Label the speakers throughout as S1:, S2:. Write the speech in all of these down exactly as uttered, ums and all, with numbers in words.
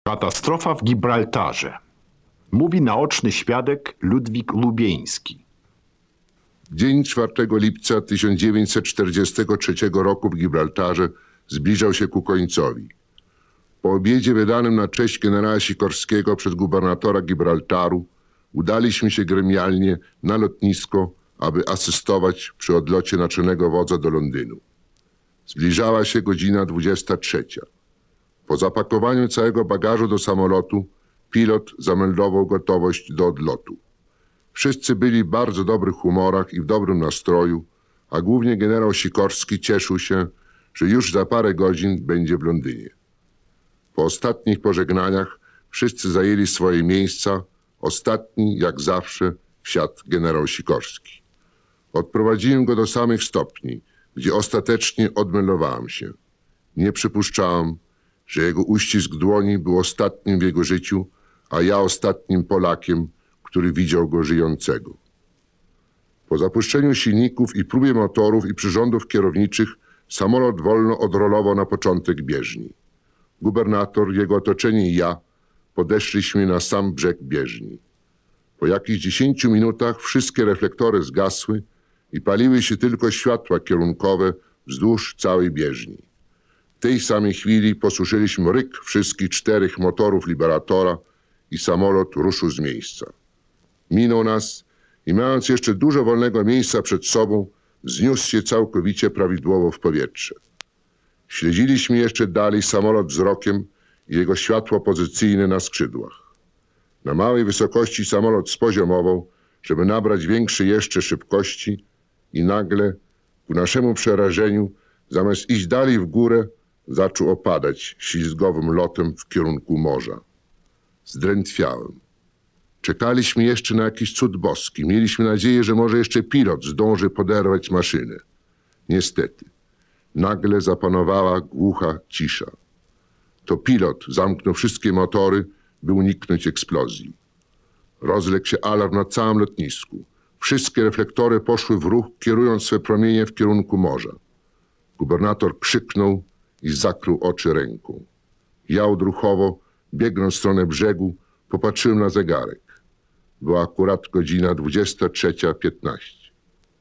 S1: Katastrofa w Gibraltarze. Mówi naoczny świadek Ludwik Lubieński.
S2: Dzień czwartego lipca tysiąc dziewięćset czterdziestego trzeciego roku w Gibraltarze zbliżał się ku końcowi. Po obiedzie wydanym na cześć generała Sikorskiego przez gubernatora Gibraltaru udaliśmy się gremialnie na lotnisko, aby asystować przy odlocie naczelnego wodza do Londynu. Zbliżała się godzina dwudziesta trzecia. Po zapakowaniu całego bagażu do samolotu pilot zameldował gotowość do odlotu. Wszyscy byli w bardzo dobrych humorach i w dobrym nastroju, a głównie generał Sikorski cieszył się, że już za parę godzin będzie w Londynie. Po ostatnich pożegnaniach wszyscy zajęli swoje miejsca. Ostatni, jak zawsze, wsiadł generał Sikorski. Odprowadziłem go do samych stopni, gdzie ostatecznie odmeldowałem się. Nie przypuszczałem, że jego uścisk dłoni był ostatnim w jego życiu, a ja ostatnim Polakiem, który widział go żyjącego. Po zapuszczeniu silników i próbie motorów i przyrządów kierowniczych samolot wolno odrolował na początek bieżni. Gubernator, jego otoczenie i ja podeszliśmy na sam brzeg bieżni. Po jakichś dziesięciu minutach wszystkie reflektory zgasły i paliły się tylko światła kierunkowe wzdłuż całej bieżni. W tej samej chwili posłyszeliśmy ryk wszystkich czterech motorów Liberatora i samolot ruszył z miejsca. Minął nas i mając jeszcze dużo wolnego miejsca przed sobą, wzniósł się całkowicie prawidłowo w powietrze. Śledziliśmy jeszcze dalej samolot wzrokiem i jego światło pozycyjne na skrzydłach. Na małej wysokości samolot spoziomował, żeby nabrać większej jeszcze szybkości i nagle, ku naszemu przerażeniu, zamiast iść dalej w górę, zaczął opadać ślizgowym lotem w kierunku morza. Zdrętwiałem. Czekaliśmy jeszcze na jakiś cud boski. Mieliśmy nadzieję, że może jeszcze pilot zdąży poderwać maszynę. Niestety, nagle zapanowała głucha cisza. To pilot zamknął wszystkie motory, by uniknąć eksplozji. Rozległ się alarm na całym lotnisku. Wszystkie reflektory poszły w ruch, kierując swe promienie w kierunku morza. Gubernator krzyknął i zakrył oczy ręką. Ja odruchowo, biegnąc w stronę brzegu, popatrzyłem na zegarek. Była akurat godzina dwudziesta trzecia piętnaście.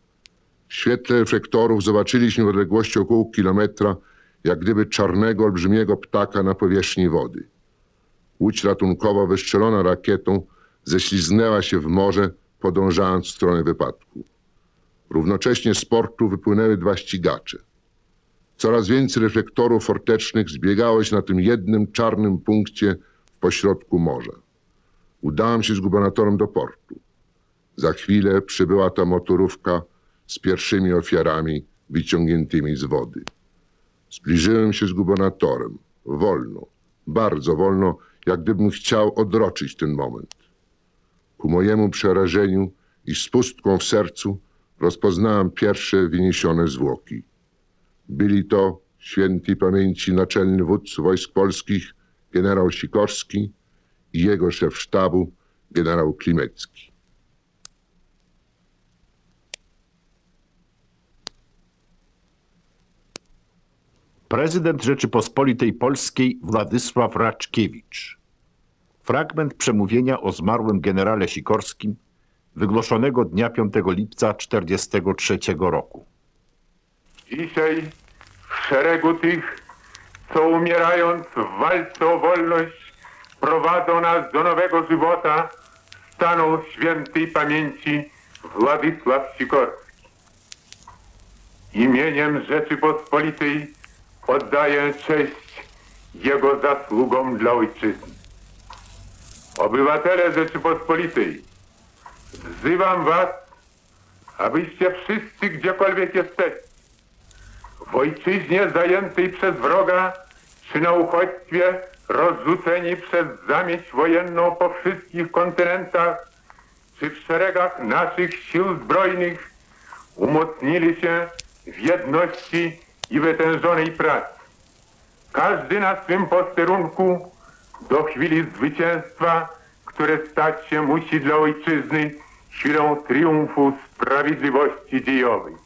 S2: W świetle reflektorów zobaczyliśmy w odległości około kilometra, jak gdyby czarnego, olbrzymiego ptaka na powierzchni wody. Łódź ratunkowa wystrzelona rakietą ześliznęła się w morze, podążając w stronę wypadku. Równocześnie z portu wypłynęły dwa ścigacze. Coraz więcej reflektorów fortecznych zbiegało się na tym jednym czarnym punkcie w pośrodku morza. Udałem się z gubernatorem do portu. Za chwilę przybyła ta motorówka z pierwszymi ofiarami wyciągniętymi z wody. Zbliżyłem się z gubernatorem. Wolno, bardzo wolno, jak gdybym chciał odroczyć ten moment. Ku mojemu przerażeniu i z pustką w sercu rozpoznałem pierwsze wyniesione zwłoki. Byli to świętej pamięci naczelny wódz wojsk polskich generał Sikorski i jego szef sztabu generał Klimecki.
S1: Prezydent Rzeczypospolitej Polskiej Władysław Raczkiewicz. Fragment przemówienia o zmarłym generale Sikorskim wygłoszonego dnia piątego lipca czterdziestego trzeciego roku.
S3: Dzisiaj w szeregu tych, co umierając w walce o wolność prowadzą nas do nowego żywota, stanął świętej pamięci Władysław Sikorski. Imieniem Rzeczypospolitej oddaję cześć jego zasługom dla ojczyzny. Obywatele Rzeczypospolitej, wzywam was, abyście wszyscy, gdziekolwiek jesteście, w ojczyźnie zajętej przez wroga, czy na uchodźstwie rozrzuceni przez zamieć wojenną po wszystkich kontynentach, czy w szeregach naszych sił zbrojnych, umocnili się w jedności i wytężonej pracy. Każdy na swym posterunku do chwili zwycięstwa, które stać się musi dla ojczyzny chwilą triumfu sprawiedliwości dziejowej.